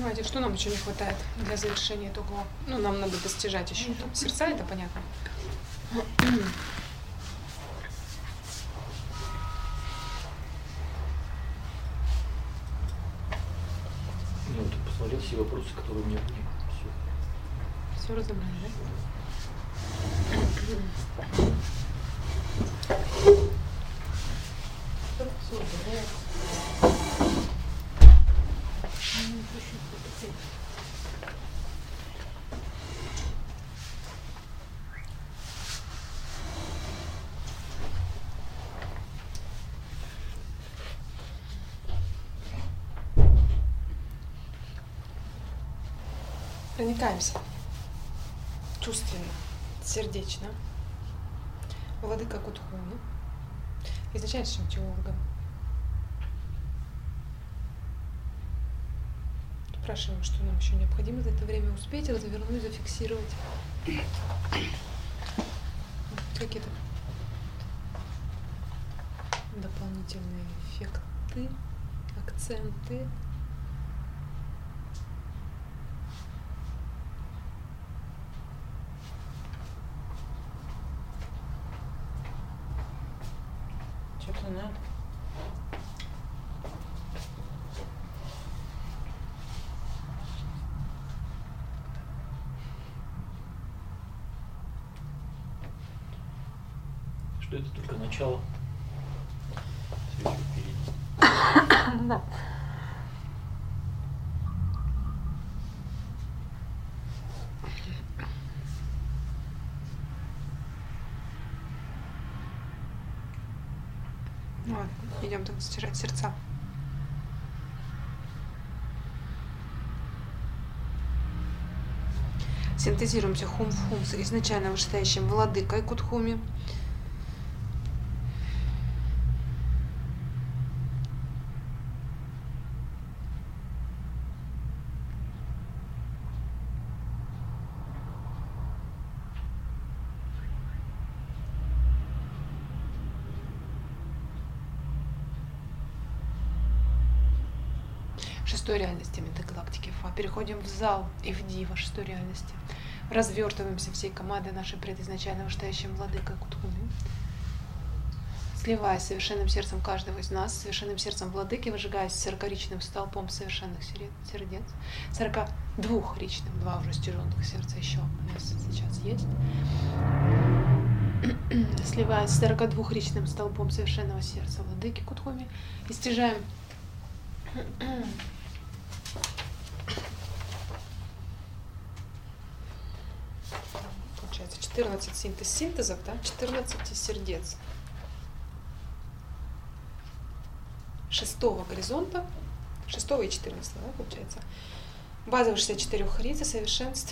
Давайте, что нам еще не хватает для завершения итогового? Ну, нам надо достижать еще сердца, это понятно. Ну, вот посмотреть все вопросы, которые у меня были. Все разобрали, да? Проникаемся чувственно, сердечно. Владыка Кутхуми, изначальным теологом. Спрашиваем, что нам еще необходимо за это время успеть, развернуть, зафиксировать. Какие-то дополнительные эффекты, акценты. Что-то надо. Что это только начало. Все еще впереди. Да. Ладно, идем так стирать сердца. Синтезируемся хум-в-хум с изначально вышестоящим владыкой Кутхуми. Шестой реальности метагалактики Фа. Переходим в зал и в дива шестой реальности. Развертываемся всей командой нашей предизначально вышестоящим владыкой Кутхуми. Сливаясь с совершенным сердцем каждого из нас, совершенным сердцем владыки, выжигаясь 40-ричным столпом совершенных сердец, 42-ричным, 2 уже стяженных сердца еще у нас сейчас есть. Сливаясь с 42-ричным столпом совершенного сердца владыки Кутхуми, и стяжаем получается 14 синтезов, да? 14 сердец. 6-го горизонта, 6-го и 14-го, да, получается. Базовых 64 рица совершенств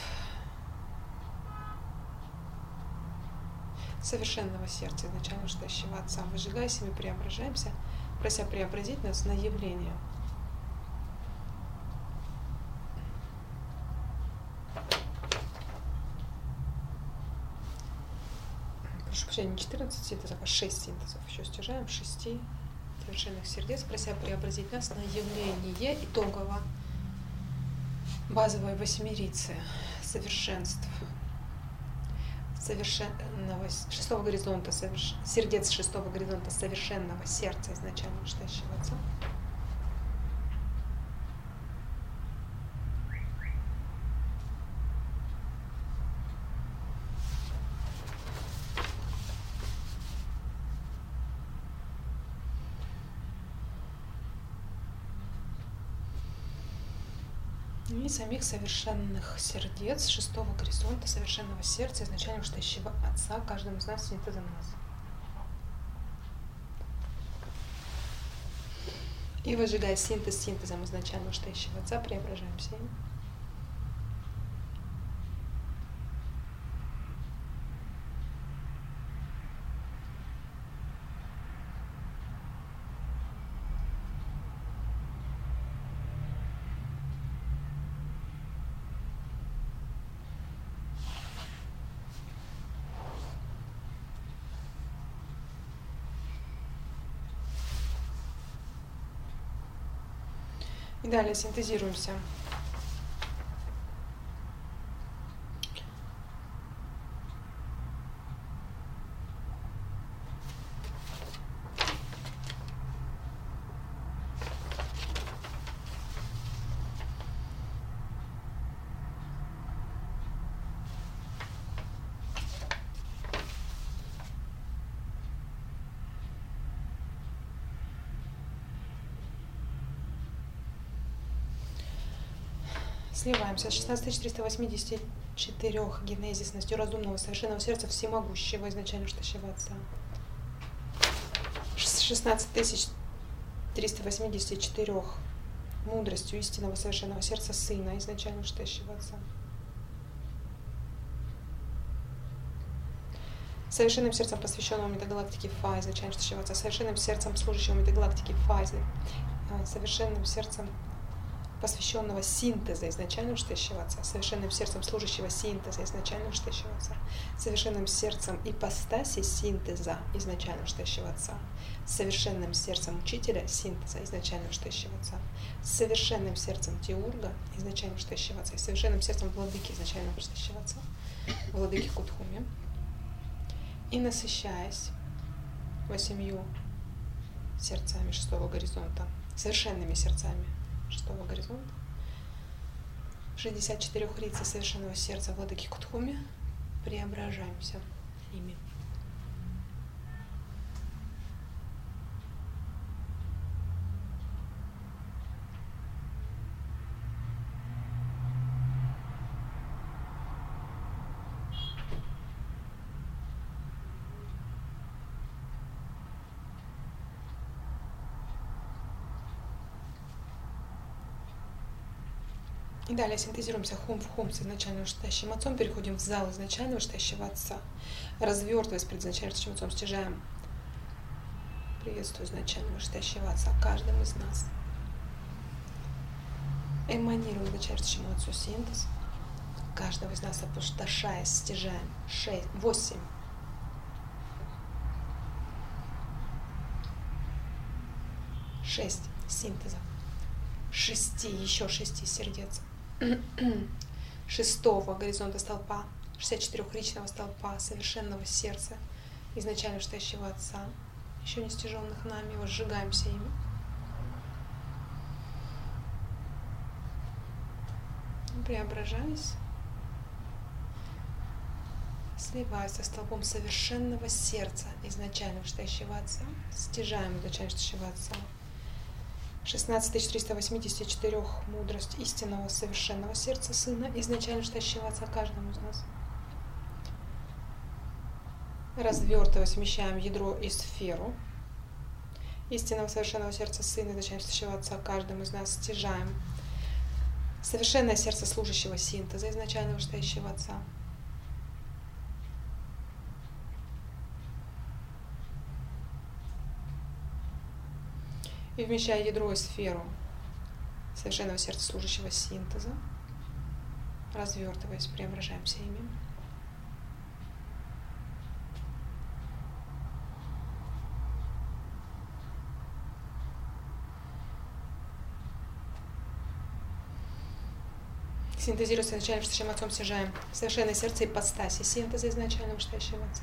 совершенного сердца, изначально вышестоящего Отца. Выжигайся, мы преображаемся, прося преобразить нас на явление. Прошу прощения, не 14 синтезов, а 6 синтезов. Еще стяжаем 6 совершенных сердец, прося преобразить нас на явление итогово базовой восьмерицы совершенств. Совершенного 6-го горизонта, сердец 6-го горизонта совершенного сердца изначально вышестоящего Отца. И самих совершенных сердец 6-го горизонта совершенного сердца изначально вышестоящего Отца, каждому из нас синтезом нас. И выжигая синтез синтезом изначально вышестоящего Отца, преображаемся им. И далее синтезируемся Сливаемся. 16384 генезисностью разумного совершенного сердца всемогущего изначально Штащего Отца. 16384 мудростью истинного совершенного сердца Сына изначально Штащего Отца. Совершенным сердцем посвященного метагалактике Фа изначально Штащего Отца. Совершенным сердцем служащего метагалактике Фа. Совершенным сердцем посвященного синтеза изначально Штащего Отца, совершенным сердцем служащего синтеза изначально Штащего Отца, совершенным сердцем ипостаси синтеза изначально Штащего Отца, совершенным сердцем учителя синтеза изначально Штащего Отца, совершенным сердцем теурга изначально Штащего Отца и совершенным сердцем владыки изначально Штащего Отца, владыки Кутхуми, и насыщаясь 8 сердцами шестого горизонта, совершенными сердцами шестого горизонта, 64 лица совершенного сердца владыки Кутхуми, преображаемся ими. И далее синтезируемся хум в хум с изначальным Штащим Отцом, переходим в зал изначального Штащего Отца, развертываясь перед изначальным Штащим Отцом, стяжаем приветствую изначального Штащего Отца каждым из нас. Эманируем изначальному Штащему Отцу синтез, каждого из нас опустошая, стяжаем 8 синтезов, еще 6 сердец, 6-го горизонта столпа, 64-личного столпа совершенного сердца изначально Штащего Отца, еще не стяженных нами, его сжигаемся ими. Преображаясь, сливаясь со столпом совершенного сердца изначально Штащего Отца, стяжаем изначально Штащего Отца, 16384 мудрость истинного совершенного сердца Сына изначально Штащего Отца каждому из нас. Развертывая, смещаем ядро и сферу истинного совершенного сердца Сына изначально Штащего Отца каждому из нас, стяжаем совершенное сердце служащего синтеза изначального Штащего Отца. И вмещая ядро и сферу совершенного сердца служащего синтеза, развертываясь, преображаемся ими. Синтезируя с изначальным Штащим Отцом, стяжаем совершенное сердце ипостаси синтеза изначального Штащего Отца.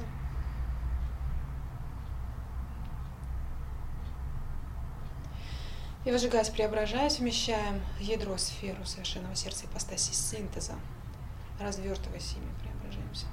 И выжигаясь, преображаясь, вмещаем ядро, сферу совершенного сердца ипостаси синтеза, развертываясь ими, преображаемся.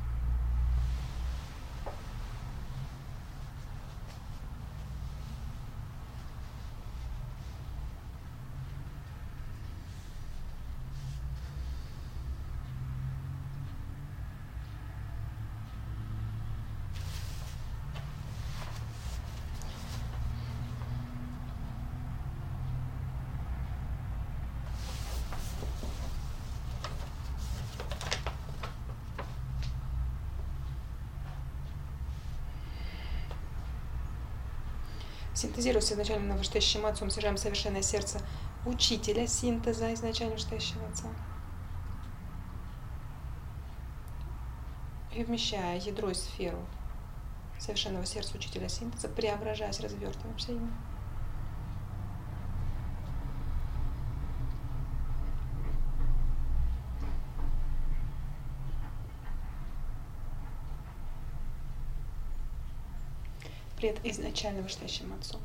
Синтезируя с изначальным Штащим Отцом, стяжаем совершенное сердце учителя синтеза изначально Штащего Отца. И вмещая ядро и сферу совершенного сердца учителя синтеза, преображаясь, развертываемся ими. Пред изначальным Штащим Отцом.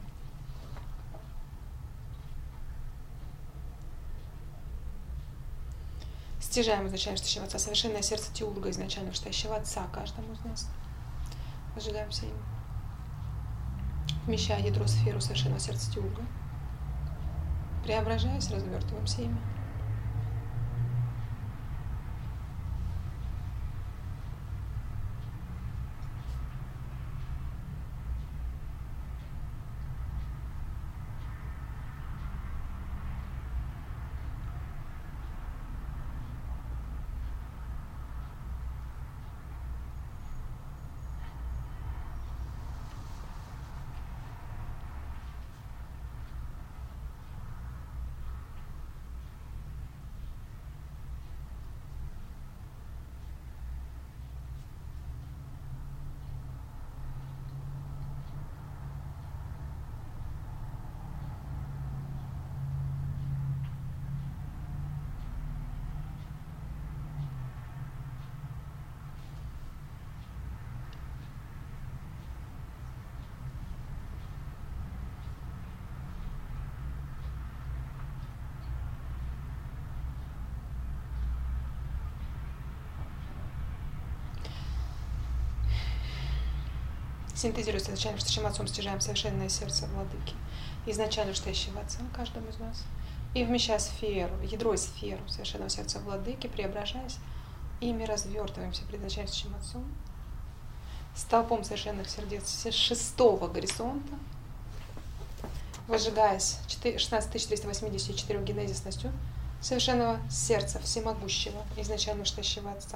Стяжаем изначально Штащего Отца, совершенное сердце теурга изначально Штащего Отца каждому из нас. Зажигаемся им. Вмещая ядро, сферу совершенного сердца теурга. Преображаясь, развертываемся ими. Синтезируется изначально настоящим Отцом, стяжаем совершенное сердце Владыки, изначально настоящего Отца, каждому из нас, и вмещая сферу, ядро и сферу совершенного сердца Владыки, преображаясь, ими развертываемся пред настоящим Отцом, столпом совершенных сердец с 6-го горизонта, возжигаясь 16384 генезисностью совершенного сердца всемогущего, изначально настоящего Отца,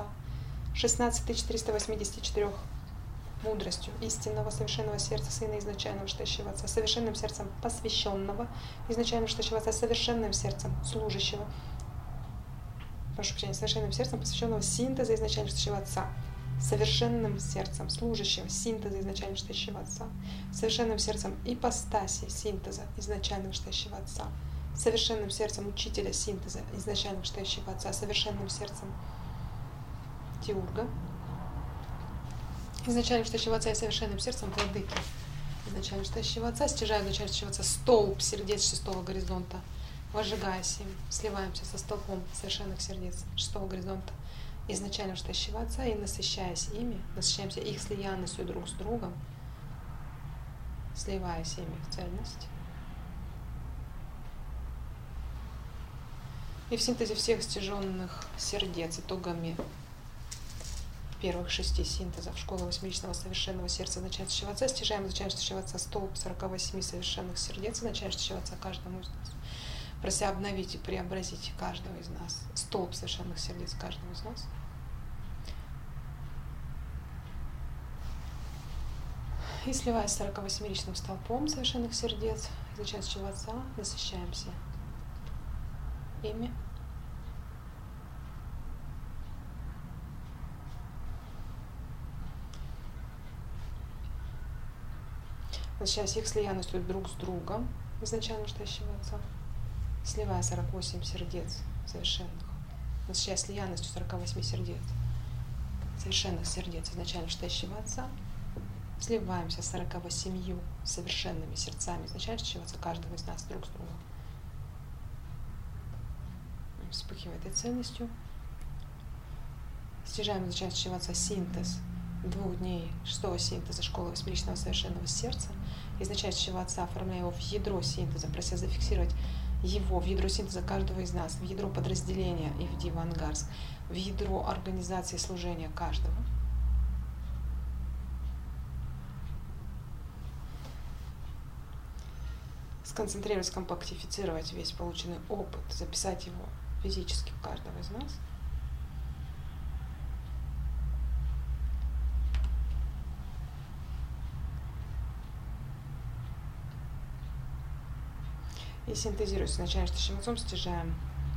16384 мудростью истинного совершенного сердца Сына изначально настоящего Отца, совершенным сердцем посвященного изначально настоящего Отца, совершенным сердцем служащего, прошу прощения, совершенным сердцем посвященного синтеза изначально настоящего Отца, совершенным сердцем служащего синтеза изначально настоящего Отца, совершенным сердцем ипостаси синтеза изначально настоящего Отца, совершенным сердцем учителя синтеза изначально настоящего Отца, совершенным сердцем Теурга изначально настоящего Отца и совершенным сердцем Владыки изначально настоящего Отца, стяжая изначально настоящего Отца столб сердец 6-го горизонта, возжигаясь им, сливаемся со столпом совершенных сердец 6-го горизонта изначально настоящего Отца и насыщаясь ими, насыщаемся их слиянностью друг с другом, сливаясь ими в цельность. И в синтезе всех стяженных сердец итогами первых 6 синтезов школы восьмиличного совершенного сердца начальствующего Отца стяжаем начальствующего Отца столб 48 совершенных сердец начальствующего Отца каждому из нас, прося обновить и преобразить каждого из нас, столб совершенных сердец каждого из нас. И сливаясь с 48-личным столпом совершенных сердец начальствующего Отца, насыщаемся ими. Насыщаясь их слиянностью друг с другом изначально настоящего Отца, сливая 48 сердец совершенных, насыщаясь слиянностью 48 сердец, совершенных сердец изначально настоящего Отца, сливаемся с 48 совершенными сердцами изначально настоящего Отца каждого из нас друг с другом. Вспыхивая этой ценностью, стяжаем изначально настоящего Отца синтез 2 дней 6-го синтеза школы восьмиличного совершенного сердца, изначального Отца, оформляя его в ядро синтеза, прося зафиксировать его в ядро синтеза каждого из нас, в ядро подразделения и в Дивангарск, в ядро организации служения каждого. Сконцентрировать, скомпактифицировать весь полученный опыт, записать его физически у каждого из нас. И синтезируясь с начальствующим Отцом, стяжаем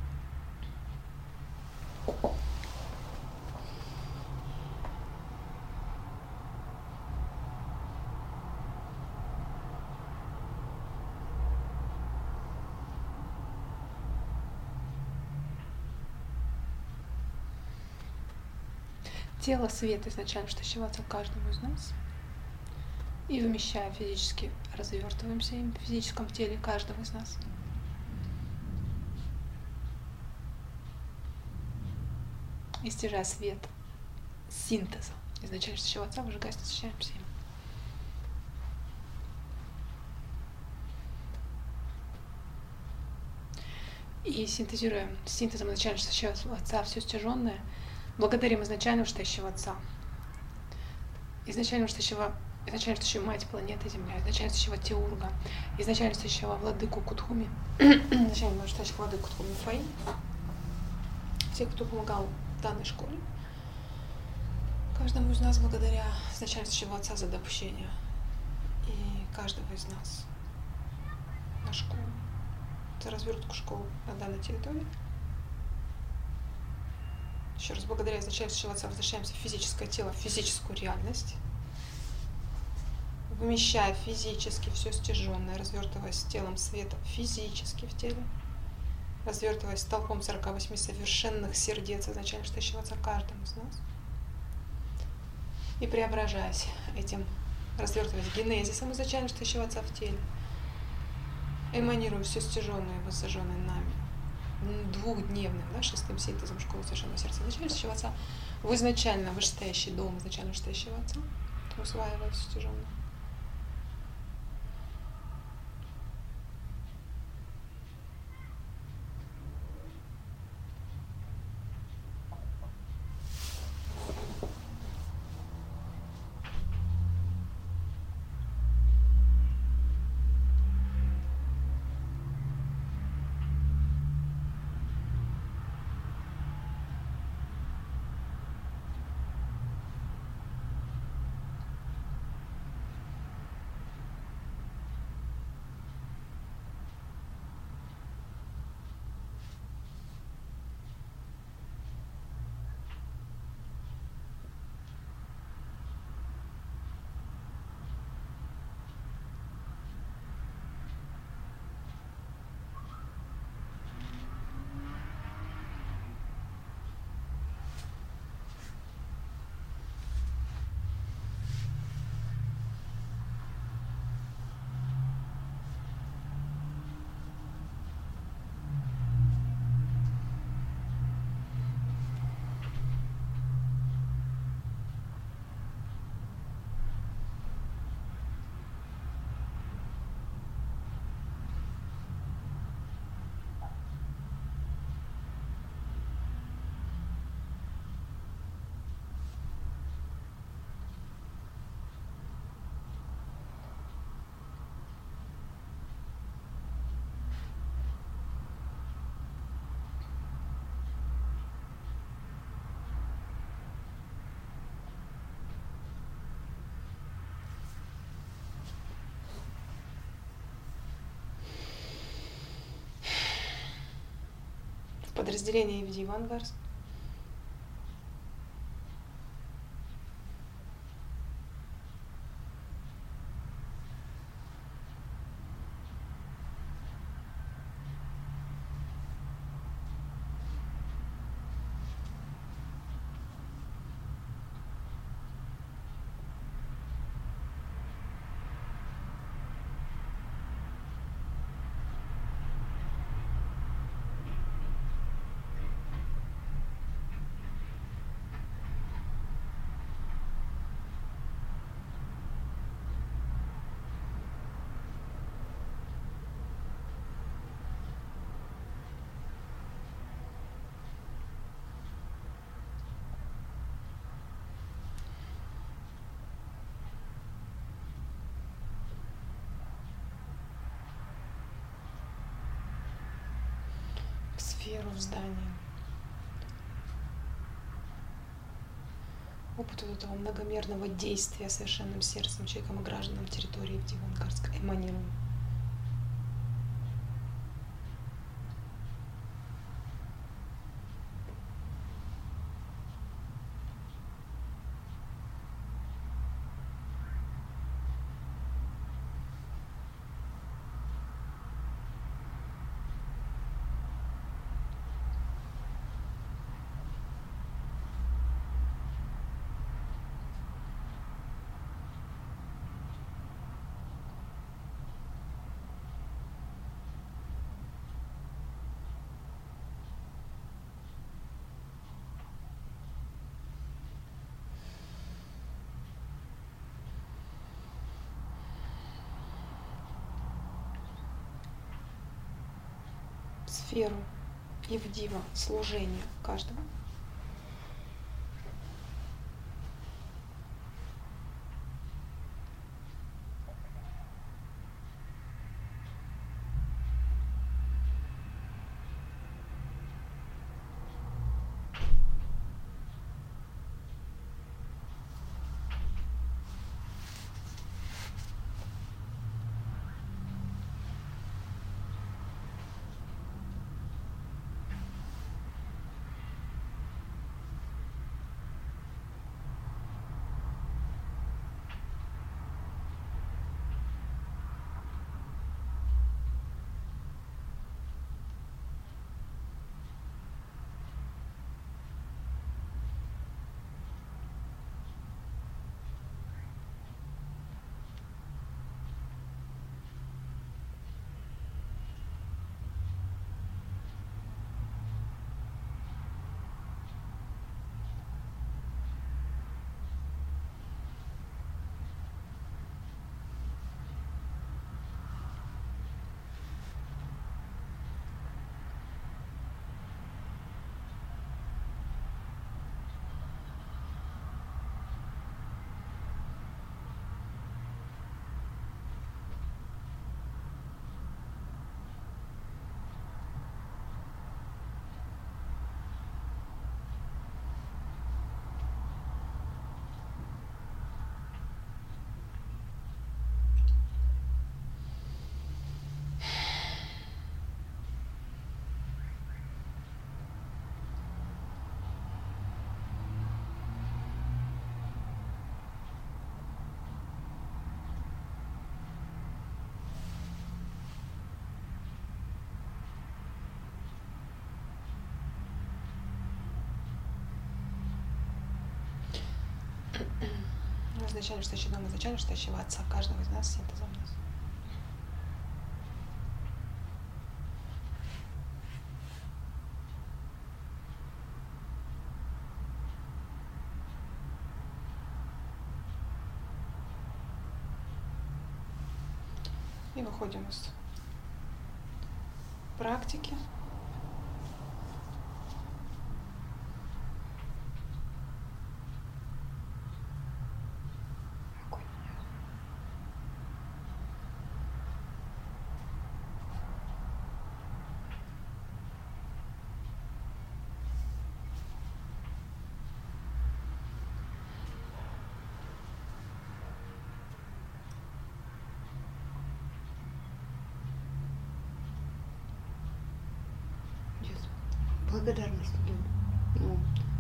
тело света изначально настоящего Отца каждому из нас. И вмещая физически, развертываемся им в физическом теле каждого из нас. И стяжая свет синтеза изначально настоящего Отца, выжигаясь, насыщаемся им. И синтезируем синтезом изначально настоящего Отца все стяженное, благодарим изначально настоящего Отца, изначально настоящую Мать планеты Земля, изначально настоящего Теурга, изначально настоящего Владыку Кутхуми, изначально настоящего Владыку Кутхуми Фэй, всех, кто помогал в данной школе, каждому из нас благодаря изначально настоящего Отца за допущение и каждого из нас на школу, за развертку школы на данной территории. Еще раз благодаря изначально настоящего Отца возвращаемся в физическое тело, в физическую реальность, вмещая физически все стяженное, развертываясь телом света физически в теле, развертываясь толпом 48 совершенных сердец изначально настоящего Отца каждому из нас, и преображаясь этим, развертываясь генезисом изначально настоящего Отца в теле, эманируя все стяженное и воссожженное нами, двухдневным, 6-м синтезом школы совершенного сердца изначально настоящего Отца, в изначально вышестоящий дом изначально настоящего Отца, усваивая все стяженное. подразделение Ивдива Ангарск. Сферу в здании. Опыт вот этого многомерного действия совершенным сердцем, человеком и гражданам территории Ивдива Ангарска эманируем. Сферу Ивдива служения каждого. Изначально стоящий дом, изначально стоящего Отца каждого из нас, синтезом нас. И выходим из практики. Благодарность идет. Ну,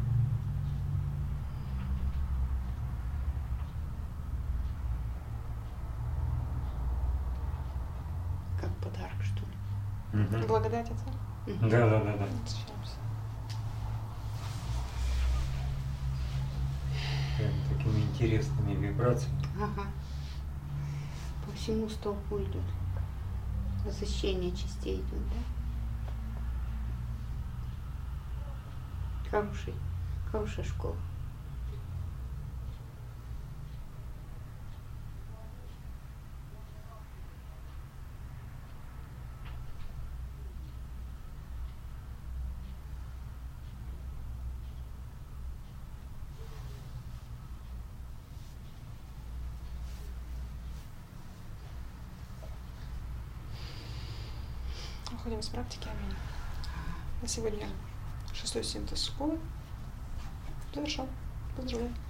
как подарок, что ли. Мгм. Благодать Отца. Да. Насыщаемся. Прям такими интересными вибрациями. Ага. По всему столбу идет. Насыщение частей идет, да? Хорошая школа. Уходим с практики. Аминь. На сегодня 6-й синтез школы завершен. Поздравляю.